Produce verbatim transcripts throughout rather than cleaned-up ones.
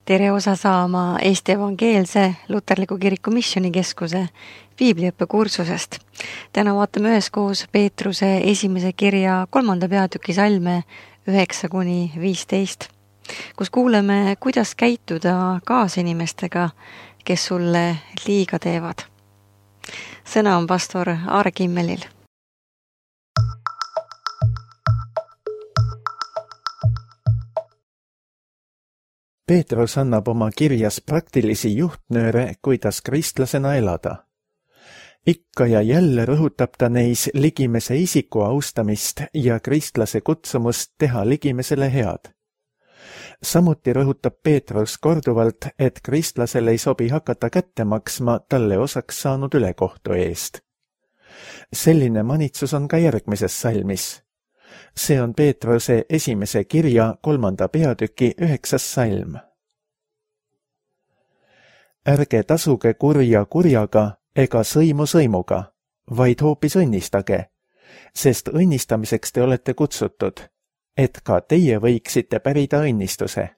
tere osa saama Eesti Evangeelse Luterliku Kiriku Missioonikeskuse piibliõppekursusest. Täna vaatame üheskoos Peetruse esimese kirja kolmanda peatüki salme üheksa kuni viisteist, kus kuuleme, kuidas käituda kaasinimestega, kes sulle liiga teevad. Sõna on pastor Aare Kimmelil. Peetrus annab oma kirjas praktilisi juhtnööre, kuidas kristlasena elada. Ikka ja jälle rõhutab ta neis ligimese isiku austamist ja kristlase kutsumust teha ligimesele head. Samuti rõhutab Peetrus korduvalt, et kristlasel ei sobi hakata kätte maksma talle osaks saanud ülekohtu eest. Selline manitsus on ka järgmises salmis. See on Peetruse esimese kirja kolmanda peatüki üheksas salm. Ärge tasuge kurja kurjaga ega sõimu sõimuga, vaid hoopis õnnistage, sest õnnistamiseks te olete kutsutud, et ka teie võiksite pärida õnnistuse.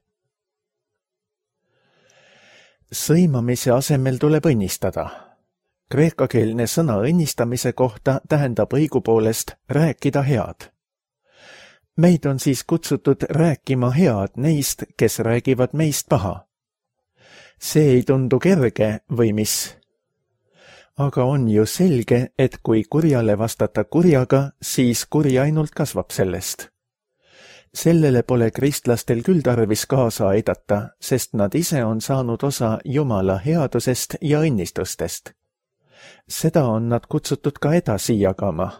Sõimamise asemel tuleb õnnistada. Kreekakeelne sõna õnnistamise kohta tähendab õigupoolest rääkida head. Meid on siis kutsutud rääkima head neist, kes räägivad meist paha. See ei tundu kerge või mis? Aga on ju selge, et kui kurjale vastata kurjaga, siis kuri ainult kasvab sellest. Sellele pole kristlastel küll tarvis kaasa aidata, sest nad ise on saanud osa Jumala headusest ja õnnistustest. Seda on nad kutsutud ka edasi jagama.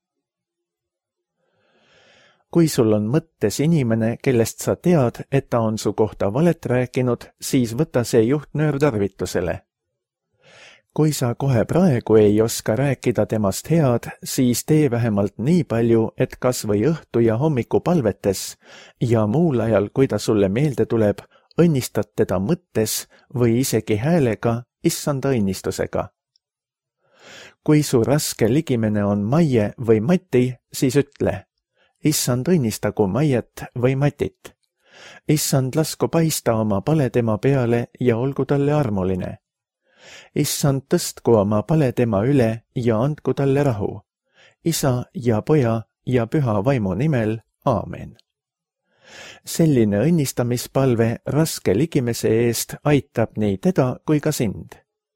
Kui sul on mõttes inimene, kellest sa tead, et ta on su kohta valet rääkinud, siis võta see juhtnöör tarvitusele. Kui sa kohe praegu ei oska rääkida temast head, siis tee vähemalt nii palju, et kas või õhtu ja hommiku palvetes ja muul ajal, kui ta sulle meelde tuleb, õnnistad teda mõttes või isegi häälega issanda õnnistusega. Kui su raske ligimene on Maie või Mati, siis ütle: Issand õnnistagu Maiet või Matit. Issand lasku paista oma pale tema peale ja olgu talle armuline. Issand tõstku oma pale tema üle ja andku talle rahu. Isa ja poja ja püha vaimu nimel. Aamen. Selline õnnistamispalve raske ligimese eest aitab nii teda kui ka sind.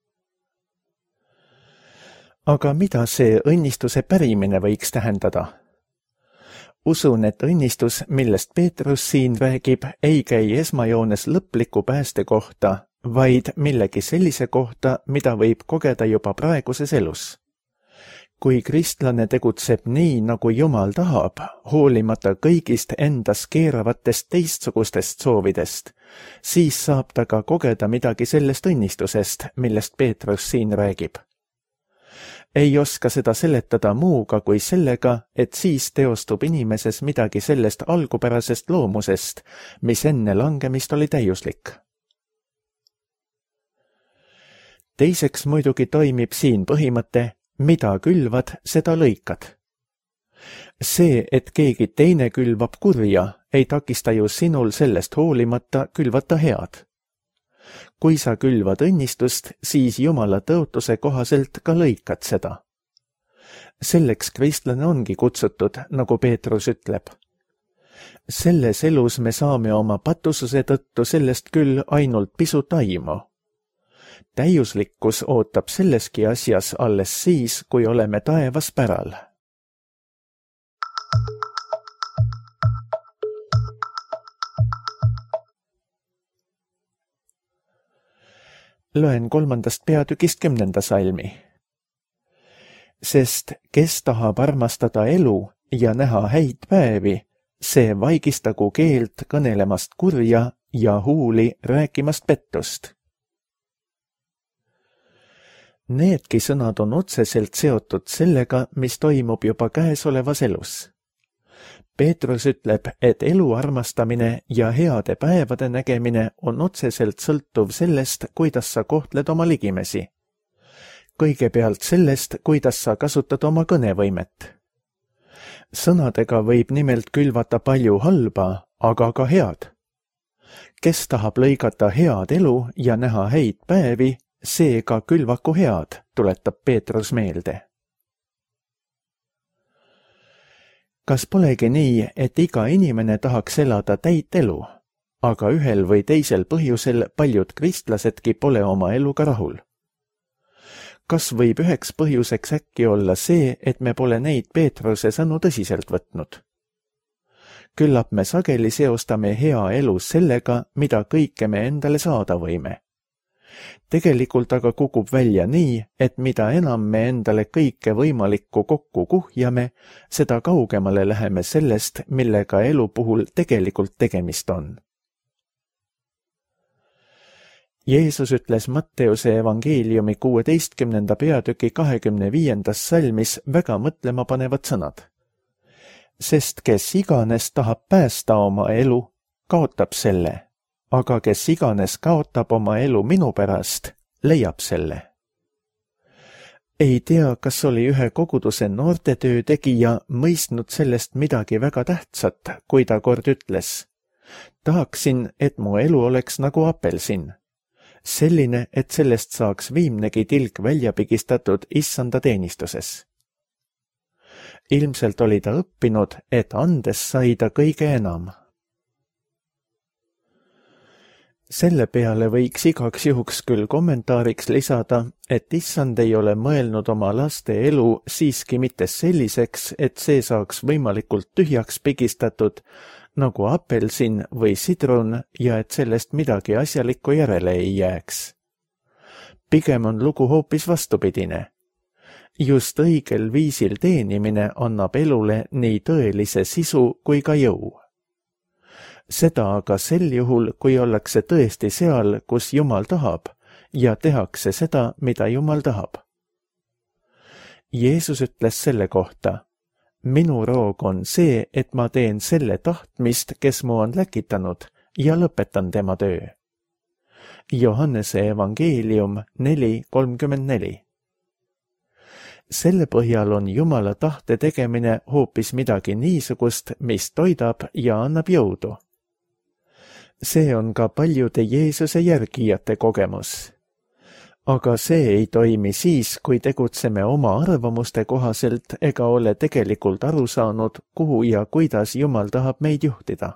Aga mida see õnnistuse pärimine võiks tähendada? Usun, et õnnistus, millest Peetrus siin räägib, ei käi esmajoones lõpliku pääste kohta, vaid millegi sellise kohta, mida võib kogeda juba praeguses elus. Kui kristlane tegutseb nii, nagu Jumal tahab, hoolimata kõigist endas keeravatest teistsugustest soovidest, siis saab ta ka kogeda midagi sellest õnnistusest, millest Peetrus siin räägib. Ei oska seda seletada muuga kui sellega, et siis teostub inimeses midagi sellest algupärasest loomusest, mis enne langemist oli täiuslik. Teiseks muidugi toimib siin põhimõte, mida külvad, seda lõikad. See, et keegi teine külvab kurja, ei takista ju sinul sellest hoolimata külvata head. Kui sa külvad õnnistust, siis Jumala tõotuse kohaselt ka lõikad seda. Selleks kristlane ongi kutsutud, nagu Peetrus ütleb. Selles elus me saame oma patususe tõttu sellest küll ainult pisut aimu. Täiuslikkus ootab selleski asjas alles siis, kui oleme taevas päral. Loen kolmandast peatükist kümnenda salmi. Sest kes tahab armastada elu ja näha häid päevi, see vaigistagu keelt kõnelemast kurja ja huuli rääkimast pettust. Needki sõnad on otseselt seotud sellega, mis toimub juba käesolevas elus. Peetrus ütleb, et elu armastamine ja heade päevade nägemine on otseselt sõltuv sellest, kuidas sa kohtled oma ligimesi. Kõigepealt sellest, kuidas sa kasutad oma kõnevõimet. Sõnadega võib nimelt külvata palju halba, aga ka head. kes tahab lõigata head elu ja näha häid päevi, seega külvaku head, tuletab Peetrus meelde. Kas polegi nii, et iga inimene tahaks elada täit elu, aga ühel või teisel põhjusel paljud kristlasedki pole oma eluga rahul? Kas võib üheks põhjuseks äkki olla see, et me pole neid Peetruse sõnu tõsiselt võtnud? Küllap me sageli seostame hea elu sellega, mida kõike me endale saada võime. Tegelikult aga kukub välja nii, et mida enam me endale kõike võimalikku kokku kuhjame, seda kaugemale läheme sellest, millega elu puhul tegelikult tegemist on. Jeesus ütles Matteuse evangeeliumi kuueteistkümnenda peatüki kahekümne viiendas salmis väga mõtlema panevad sõnad. Sest kes iganes tahab päästa oma elu, kaotab selle, aga kes iganes kaotab oma elu minu pärast, leiab selle. Ei tea, kas oli ühe koguduse noortetöö tegija mõistnud sellest midagi väga tähtsat, kui ta kord ütles: tahaksin, et mu elu oleks nagu apelsin. Selline, et sellest saaks viimnegi tilk välja pigistatud issanda teenistuses. Ilmselt oli ta õppinud, et andes sai ta kõige enam. Selle peale võiks igaks juhuks küll kommentaariks lisada, et issand ei ole mõelnud oma laste elu siiski mitte selliseks, et see saaks võimalikult tühjaks pigistatud, nagu apelsin või sidrun ja et sellest midagi asjalikku järele ei jääks. Pigem on lugu hoopis vastupidine. Just õigel viisil teenimine annab elule nii tõelise sisu kui ka jõu. Seda aga sel juhul, kui ollakse tõesti seal, kus Jumal tahab ja tehakse seda, mida Jumal tahab. Jeesus ütles selle kohta: minu roog on see, et ma teen selle tahtmist, kes mu on läkitanud, ja lõpetan tema töö. Johannese evangeelium neli kolmkümmend neli. Selle põhjal on Jumala tahte tegemine hoopis midagi niisugust, mis toidab ja annab jõudu. See on ka paljude Jeesuse järgijate kogemus. Aga see ei toimi siis, kui tegutseme oma arvamuste kohaselt ega ole tegelikult aru saanud, kuhu ja kuidas Jumal tahab meid juhtida.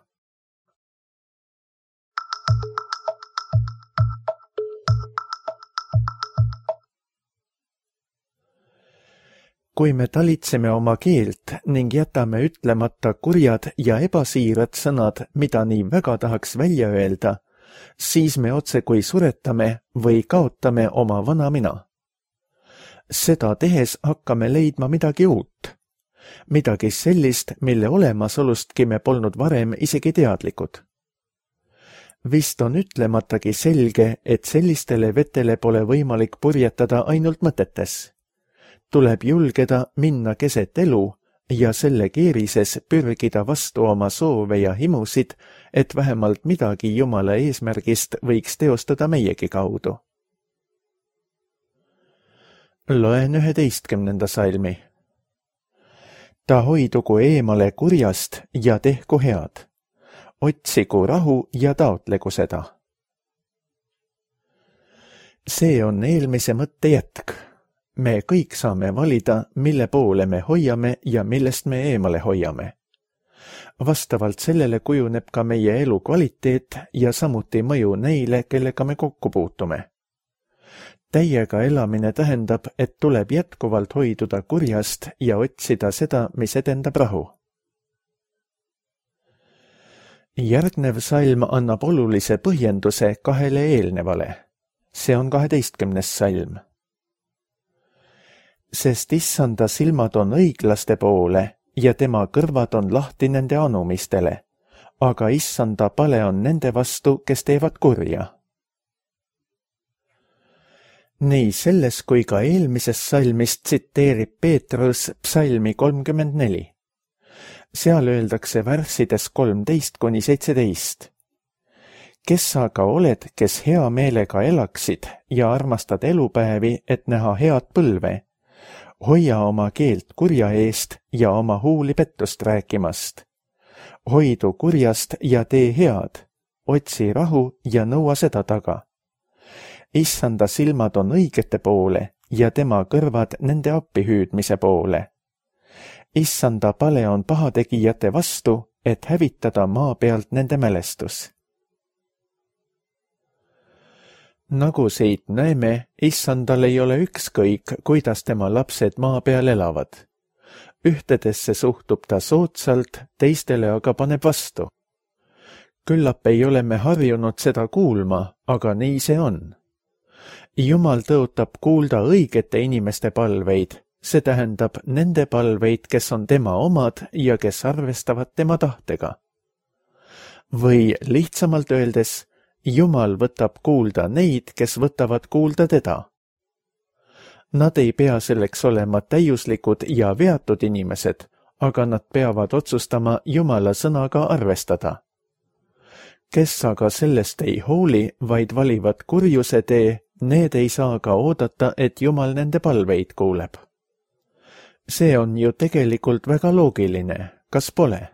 Kui me talitseme oma keelt ning jätame ütlemata kurjad ja ebasiirad sõnad, mida nii väga tahaks välja öelda, siis me otse kui suretame või kaotame oma vana mina. Seda tehes hakkame leidma midagi uut. Midagi sellist, mille olemasolustki me polnud varem isegi teadlikud. Vist on ütlematagi selge, et sellistele vetele pole võimalik purjetada ainult mõtetes. Tuleb julgeda minna keset elu ja selle keerises pürgida vastu oma soove ja himusid, et vähemalt midagi Jumala eesmärgist võiks teostada meiegi kaudu. Loen üheteistkümnenda salmi. Ta hoidugu eemale kurjast ja tehku head. Otsigu rahu ja taotlegu seda. See on eelmise mõtte jätk. Me kõik saame valida, mille poole me hoiame ja millest me eemale hoiame. Vastavalt sellele kujuneb ka meie elu kvaliteet ja samuti mõju neile, kellega me kokku puutume. Täiega elamine tähendab, et tuleb jätkuvalt hoiduda kurjast ja otsida seda, mis edendab rahu. Järgnev salm annab olulise põhjenduse kahele eelnevale. See on kaheteistkümnes salm. Sest issanda silmad on õiglaste poole ja tema kõrvad on lahti nende anumistele, aga issanda pale on nende vastu, kes teevad kurja. Nii selles kui ka eelmises salmis tsiteerib Peetrus psalmi kolmkümmend neli. Seal öeldakse värssides kolmteist kuni seitseteist. Kes aga oled, kes hea meelega elaksid ja armastad elupäevi, et näha head põlve? Hoia oma keelt kurja eest ja oma huuli pettust rääkimast. Hoidu kurjast ja tee head. otsi rahu ja nõua seda taga. Issanda silmad on õigete poole ja tema kõrvad nende appihüüdmise poole. Issanda pale on pahategijate vastu, et hävitada maa pealt nende mälestus. Nagu siit näeme, Issandal ei ole ükskõik, kuidas tema lapsed maa peal elavad. Ühtedesse suhtub ta soodsalt, teistele aga paneb vastu. Küllap ei ole me harjunud seda kuulma, aga nii see on. Jumal tõotab kuulda õigete inimeste palveid, see tähendab nende palveid, kes on tema omad ja kes arvestavad tema tahtega. Või lihtsamalt öeldes, Jumal võtab kuulda neid, kes võtavad kuulda teda. Nad ei pea selleks olema täiuslikud ja veatud inimesed, aga nad peavad otsustama Jumala sõnaga arvestada. Kes aga sellest ei hooli, vaid valivad kurjuse tee, need ei saa ka oodata, et Jumal nende palveid kuuleb. See on ju tegelikult väga loogiline, kas pole?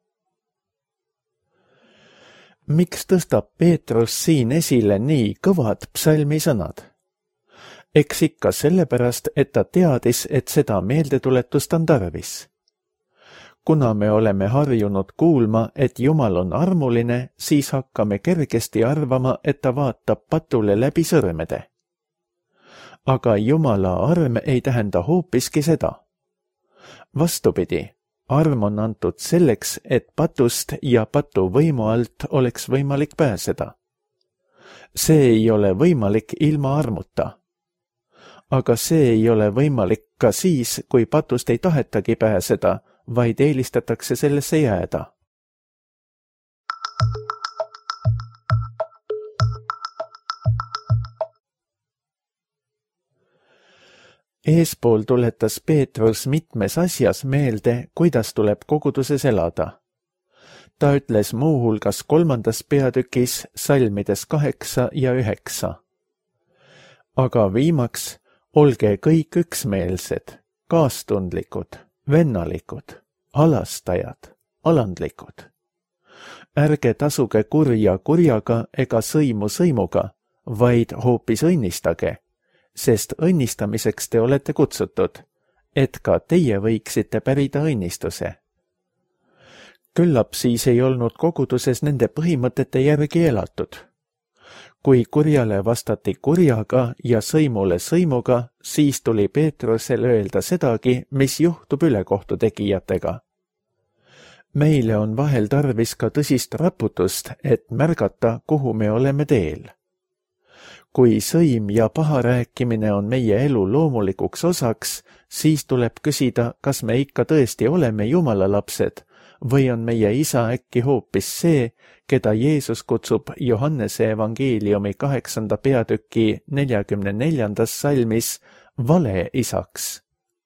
Miks tõstab Peetrus siin esile nii kõvad psalmisõnad? Eks ikka sellepärast, et ta teadis, et seda meeldetuletust on tarvis. Kuna me oleme harjunud kuulma, et Jumal on armuline, siis hakkame kergesti arvama, et ta vaatab patule läbi sõrmede. Aga Jumala arm ei tähenda hoopiski seda. Vastupidi, arm on antud selleks, et patust ja patu võimu alt oleks võimalik pääseda. See ei ole võimalik ilma armuta. Aga see ei ole võimalik ka siis, kui patust ei tahetagi pääseda, vaid eelistatakse sellesse jääda. Eespool tuletas Peetrus mitmes asjas meelde, kuidas tuleb koguduses elada. Ta ütles muuhulgas kolmandas peatükis salmides kaheksa ja üheksa. Aga viimaks, olge kõik üksmeelsed, kaastundlikud, vennalikud, alastajad, alandlikud. Ärge tasuge kurja kurjaga ega sõimu sõimuga, vaid hoopis õnnistage, sest õnnistamiseks te olete kutsutud, et ka teie võiksite pärida õnnistuse. Küllap siis ei olnud koguduses nende põhimõtete järgi elatud. Kui kurjale vastati kurjaga ja sõimule sõimuga, siis tuli Peetrusel öelda sedagi, mis juhtub ülekohtu tegijatega. Meile on vahel tarvis ka tõsist raputust, et märgata, kuhu me oleme teel. Kui sõim ja paharääkimine on meie elu loomulikuks osaks, siis tuleb küsida, kas me ikka tõesti oleme Jumala lapsed või on meie isa äkki hoopis see, keda Jeesus kutsub Johannese evangeeliumi kaheksanda peatüki neljakümne neljandas salmis vale isaks.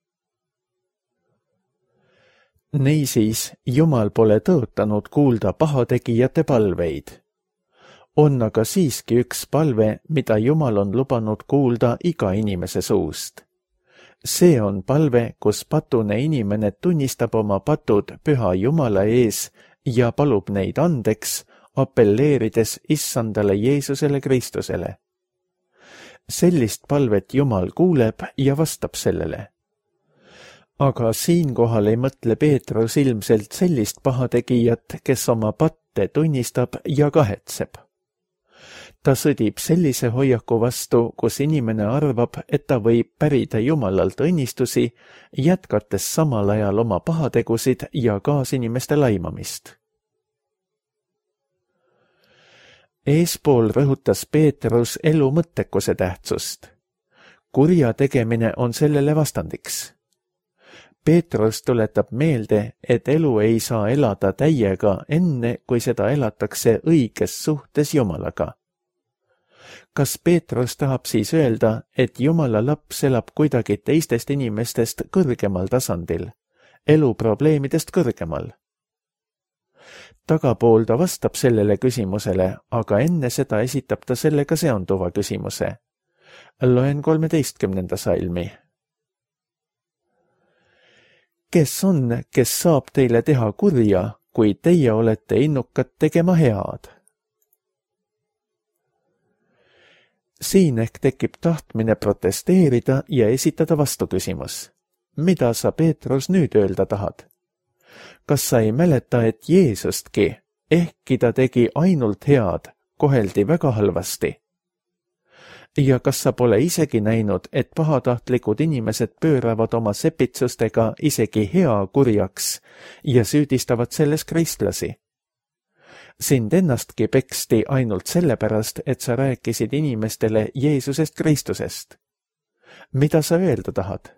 Niisiis, Jumal pole tõotanud kuulda pahategijate palveid. On aga siiski üks palve, mida Jumal on lubanud kuulda iga inimese suust. See on palve, kus patune inimene tunnistab oma patud püha Jumala ees ja palub neid andeks, apelleerides issandale Jeesusele Kristusele. Sellist palvet Jumal kuuleb ja vastab sellele. Aga siinkohal ei mõtle Peetrus ilmselt sellist pahategijat, kes oma patte tunnistab ja kahetseb. Ta sõdib sellise hoiaku vastu, kus inimene arvab, et ta võib pärida Jumalalt õnnistusi, jätkates samal ajal oma pahategusid ja kaasinimeste laimamist. Eespool rõhutas Peetrus elu mõttekuse tähtsust. Kurja tegemine on sellele vastandiks. Peetrus tuletab meelde, et elu ei saa elada täiega enne, kui seda elatakse õiges suhtes Jumalaga. Kas Peetrus tahab siis öelda, et Jumala laps elab kuidagi teistest inimestest kõrgemal tasandil, elu probleemidest kõrgemal? Tagapool ta vastab sellele küsimusele, aga enne seda esitab ta sellega seonduva küsimuse. Loen kolmeteistkümnenda salmi. Kes on, kes saab teile teha kurja, kui teie olete innukad tegema head? siin ehk tekib tahtmine protesteerida ja esitada vastuküsimus. Mida sa, Peetrus, nüüd öelda tahad? Kas sa ei mäleta, et Jeesustki, ehkki ta tegi ainult head, koheldi väga halvasti? Ja kas sa pole isegi näinud, et pahatahtlikud inimesed pööravad oma sepitsustega isegi hea kurjaks ja süüdistavad selles kristlasi? Sind ennastki peksti ainult sellepärast, et sa rääkisid inimestele Jeesusest Kristusest. Mida sa öelda tahad?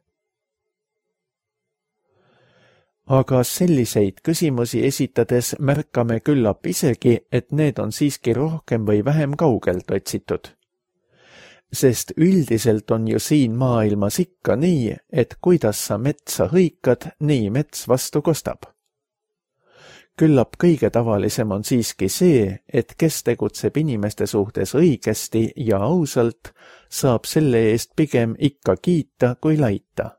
Aga selliseid küsimusi esitades märkame küllap isegi, et need on siiski rohkem või vähem kaugelt otsitud. Sest üldiselt on ju siin maailmas ikka nii, et kuidas sa metsa hõikad, nii mets vastu kostab. Küllap kõige tavalisem on siiski see, et kes tegutseb inimeste suhtes õigesti ja ausalt, saab selle eest pigem ikka kiita kui laita.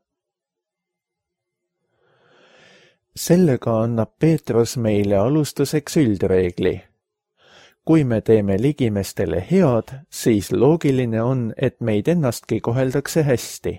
Sellega annab Peetrus meile alustuseks üldreegli. Kui me teeme ligimestele head, siis loogiline on, et meid ennastki koheldakse hästi.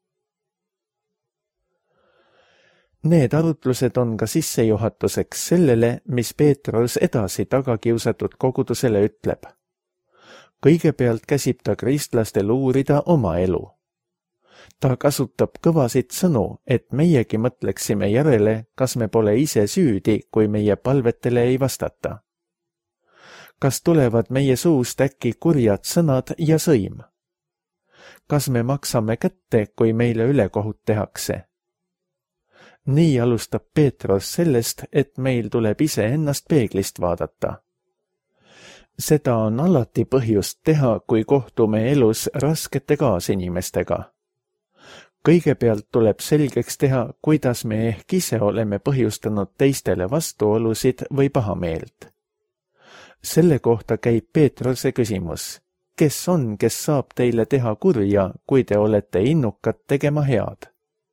Need arutlused on ka sissejuhatuseks sellele, mis Peetrus edasi tagakiusatud kogudusele ütleb. Kõigepealt käsib ta kristlastel uurida oma elu. Ta kasutab kõvasid sõnu, et meiegi mõtleksime järele, kas me pole ise süüdi, kui meie palvetele ei vastata. Kas tulevad meie suust äkki kurjad sõnad ja sõim? Kas me maksame kätte, kui meile ülekohut tehakse? Nii alustab Peetrus sellest, et meil tuleb ise ennast peeglist vaadata. Seda on alati põhjust teha, kui kohtume elus raskete kaasinimestega. Kõigepealt tuleb selgeks teha, kuidas me ehk ise oleme põhjustanud teistele vastuolusid või pahameelt. Selle kohta käib Peetruse küsimus. Kes on, kes saab teile teha kurja, kui te olete innukad tegema head?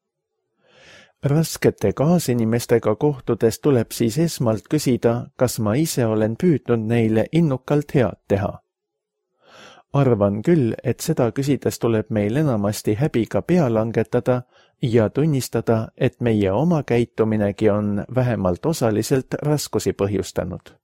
Raskete kaasinimestega kohtudes tuleb siis esmalt küsida, kas ma ise olen püüdnud neile innukalt head teha. Arvan küll, et seda küsides tuleb meil enamasti häbiga pea langetada ja tunnistada, et meie oma käituminegi on vähemalt osaliselt raskusi põhjustanud.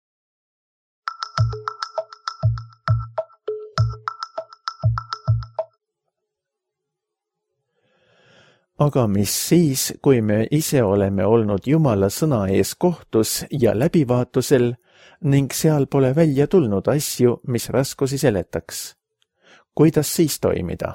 Aga mis siis, kui me ise oleme olnud Jumala sõna ees kohtus ja läbivaatusel ning seal pole välja tulnud asju, mis raskusi seletaks? Kuidas siis toimida?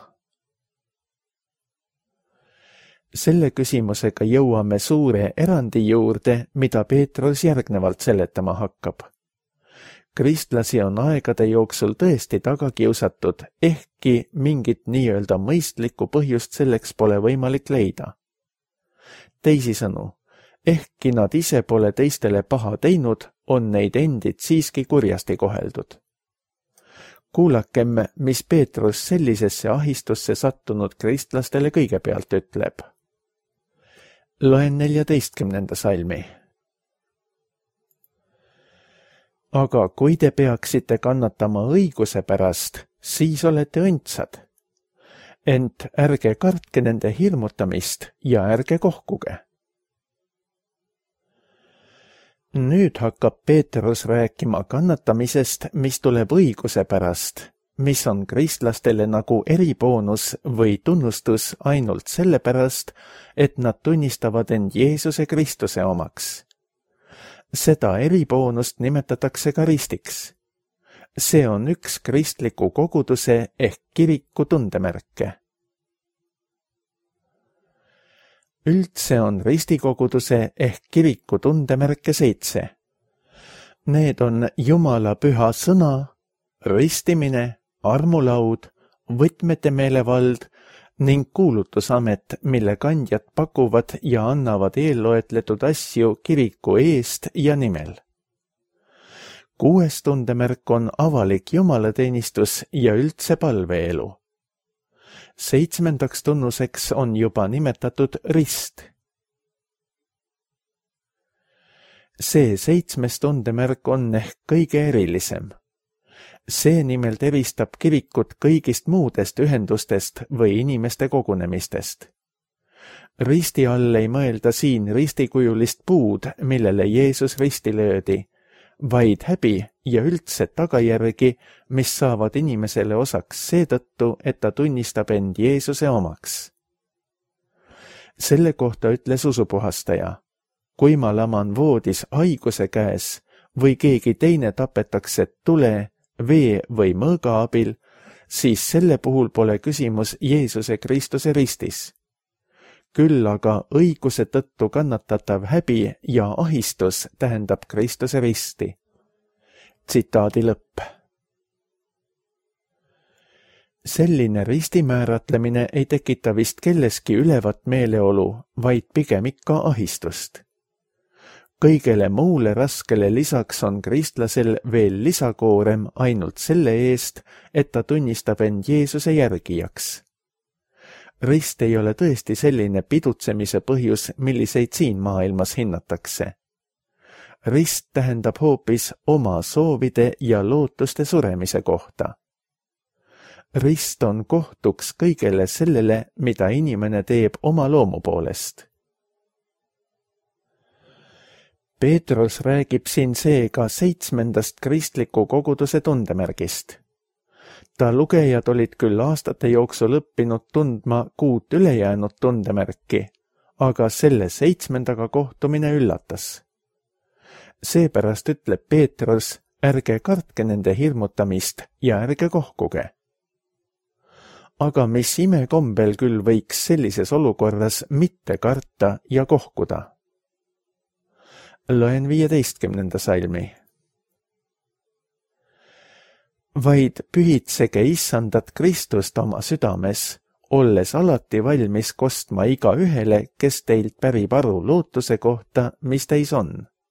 Selle küsimusega jõuame suure erandi juurde, mida Peetrus järgnevalt seletama hakkab. Kristlasi on aegade jooksul tõesti taga kiusatud, ehkki mingit nii-öelda mõistlikku põhjust selleks pole võimalik leida. Teisisõnu, ehkki nad ise pole teistele paha teinud, on neid endid siiski kurjasti koheldud. Kuulakem, mis Peetrus sellisesse ahistusse sattunud kristlastele kõigepealt ütleb. Loen neljateistkümnenda salmi. Aga kui te peaksite kannatama õiguse pärast, siis olete õndsad. Ent ärge kartke nende hirmutamist ja ärge kohkuge. Nüüd hakkab Peetrus rääkima kannatamisest, mis tuleb õiguse pärast, mis on kristlastele nagu eriboonus või tunnustus ainult sellepärast, et nad tunnistavad end Jeesuse Kristuse omaks. Seda eriboonust nimetatakse ka ristiks. See on üks kristliku koguduse ehk kiriku tundemärke. Üldse on ristikoguduse ehk kiriku tundemärke seitse. Need on Jumala püha sõna, ristimine, armulaud, võtmete meelevald ning kuulutusamet, mille kandjad pakuvad ja annavad eelloetletud asju kiriku eest ja nimel. Kuues tundemärk on avalik jumalateenistus ja üldse palveelu. Seitsmendaks tunnuseks on juba nimetatud rist. See seitsmes tundemärk on ehk kõige erilisem. See nimelt eristab kirikut kõigist muudest ühendustest või inimeste kogunemistest. Risti all ei mõelda siin ristikujulist puud, millele Jeesus risti löödi, vaid häbi ja üldse tagajärgi, mis saavad inimesele osaks seetõttu, et ta tunnistab end Jeesuse omaks. Selle kohta ütles usupuhastaja, kui ma laman voodis haiguse käes või keegi teine tapetakse tule, vee või mõõga abil, siis selle puhul pole küsimus Jeesuse Kristuse ristis. Küll aga õiguse tõttu kannatatav häbi ja ahistus tähendab Kristuse risti. Tsitaadi lõpp. Selline risti määratlemine ei tekita vist kelleski ülevat meeleolu, vaid pigem ikka ahistust. Kõigele muule raskele lisaks on kristlasel veel lisakoorem ainult selle eest, et ta tunnistab end Jeesuse järgijaks. Rist ei ole tõesti selline pidutsemise põhjus, milliseid siin maailmas hinnatakse. Rist tähendab hoopis oma soovide ja lootuste suremise kohta. Rist on kohtuks kõigele sellele, mida inimene teeb oma loomu poolest. Peetrus räägib siin seega seitsmendast kristliku koguduse tundemärgist. Ta lugejad olid küll aastate jooksul õppinud tundma kuut ülejäänud tundemärki, aga selle seitsmendaga kohtumine üllatas. Seepärast ütleb Peetrus, ärge kartke nende hirmutamist ja ärge kohkuge. Aga mis imekombel küll võiks sellises olukorras mitte karta ja kohkuda? Loen viieteistkümnenda salmi. Vaid pühitsege issandat Kristust oma südames, olles alati valmis kostma iga ühele, kes teilt pärib aru lootuse kohta, mis teis on.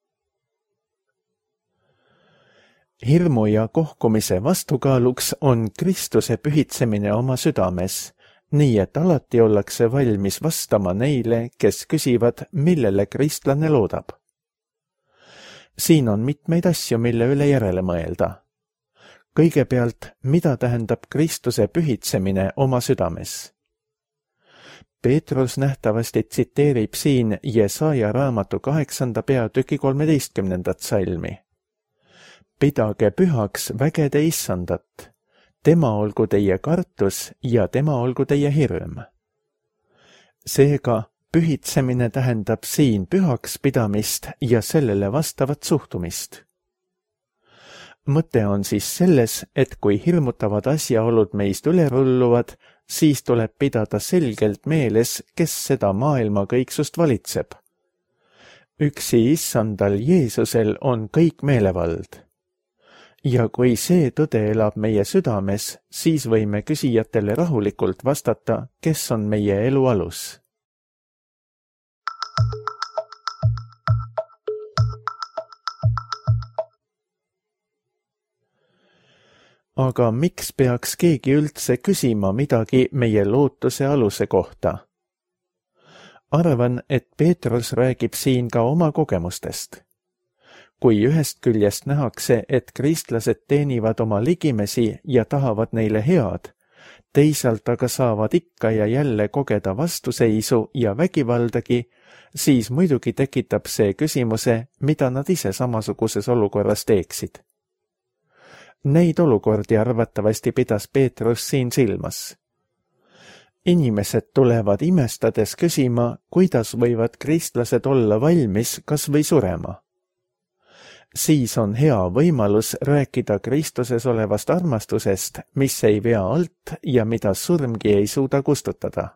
Hirmu ja kohkumise vastukaaluks on Kristuse pühitsemine oma südames, nii et alati ollakse valmis vastama neile, kes küsivad, millele kristlane loodab. Siin on mitmeid asju, mille üle järele mõelda. Kõigepealt, mida tähendab Kristuse pühitsemine oma südames? Peetrus nähtavasti tsiteerib siin Jesaja raamatu kaheksanda peatüki kolmeteistkümnendat salmi. Pidage pühaks vägede issandat, tema olgu teie kartus ja tema olgu teie hirm. Seega, pühitsemine tähendab siin pühaks pidamist ja sellele vastavat suhtumist. Mõte on siis selles, et kui hirmutavad asjaolud meist üle rulluvad, siis tuleb pidada selgelt meeles, kes seda maailma kõiksust valitseb. Üksi issandal Jeesusel on kõik meelevald. Ja kui see tõde elab meie südames, siis võime küsijatele rahulikult vastata, kes on meie elu alus. Aga miks peaks keegi üldse küsima midagi meie lootuse aluse kohta? Arvan, et Peetrus räägib siin ka oma kogemustest. Kui ühest küljest nähakse, et kristlased teenivad oma ligimesi ja tahavad neile head, teisalt aga saavad ikka ja jälle kogeda vastuseisu ja vägivaldagi, siis muidugi tekitab see küsimuse, mida nad ise samasuguses olukorras teeksid. Neid olukordi arvatavasti pidas Peetrus siin silmas. Inimesed tulevad imestades küsima, kuidas võivad kristlased olla valmis kas või surema. Siis on hea võimalus rääkida Kristuses olevast armastusest, mis ei vea alt ja mida surmgi ei suuda kustutada.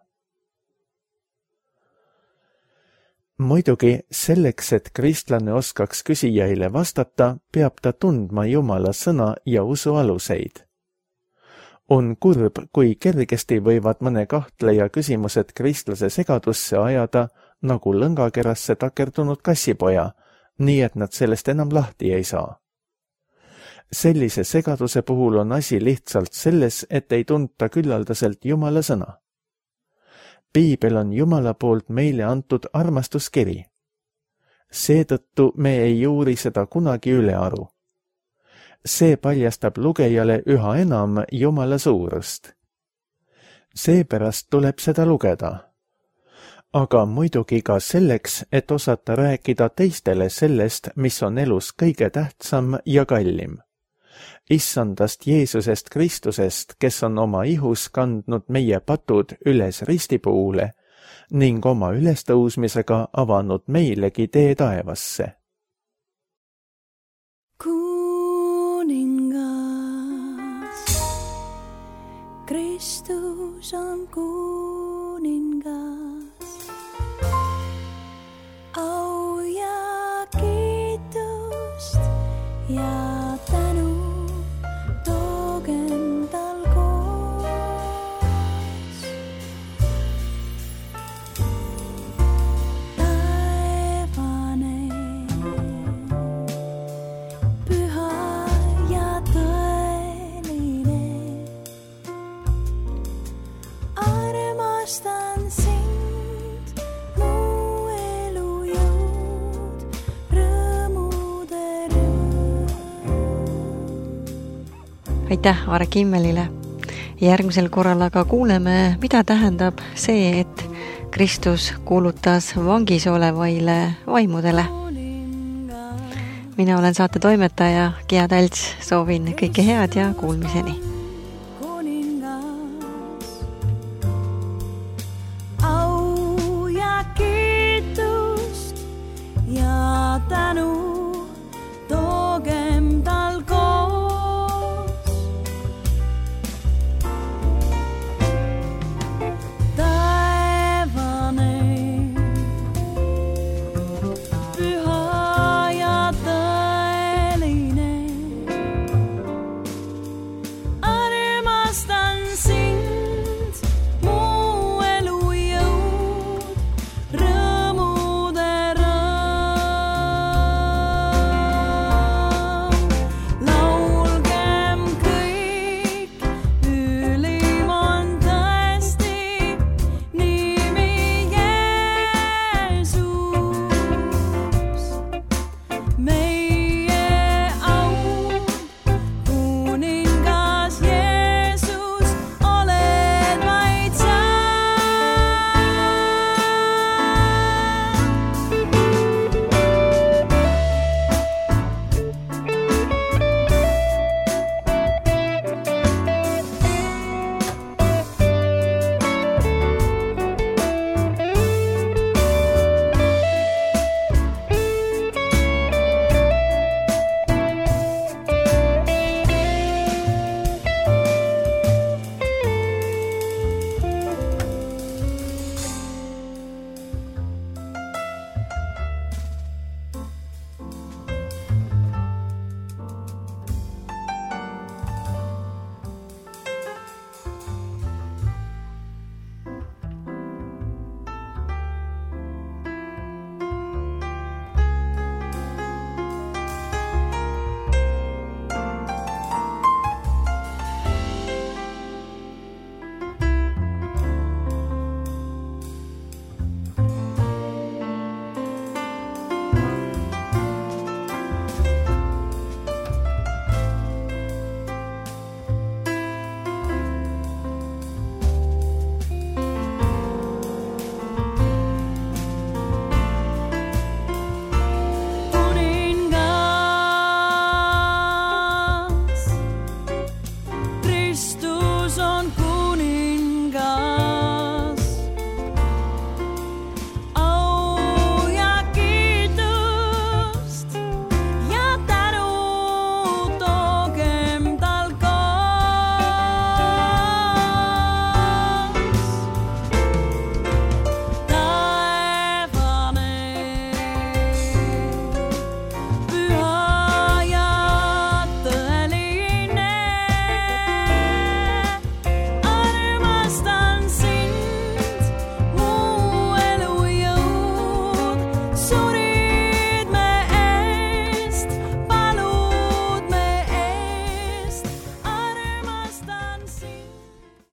Muidugi selleks, et kristlane oskaks küsijaile vastata, peab ta tundma Jumala sõna ja usu aluseid. On kurb, kui kergesti võivad mõne kahtleja küsimused kristlase segadusse ajada, nagu lõngakerasse takerdunud kassipoja, nii et nad sellest enam lahti ei saa. Sellise segaduse puhul on asi lihtsalt selles, et ei tunta küllaldaselt Jumala sõna. Piibel on Jumala poolt meile antud armastuskiri. Seetõttu me ei uuri seda kunagi üle aru. See paljastab lugejale üha enam Jumala suurust. Seepärast tuleb seda lugeda. Aga muidugi ka selleks, et osata rääkida teistele sellest, mis on elus kõige tähtsam ja kallim. Issandast Jeesusest Kristusest, kes on oma ihus kandnud meie patud üles ristipuule ning oma ülestõusmisega avanud meilegi tee taevasse. Kuningas, Kristus on kuningas, au ja kiitust ja tänu toogem tal koos. Taevane, püha ja tõeline, armastan sind, mu elu jõud, rõõmude rõõm. Aitäh Aare Kimmelile. Järgmisel korral aga kuuleme, mida tähendab see, et Kristus kuulutas vangis olevaile vaimudele. Mina olen saate toimetaja Gea Talts, soovin kõike head ja kuulmiseni.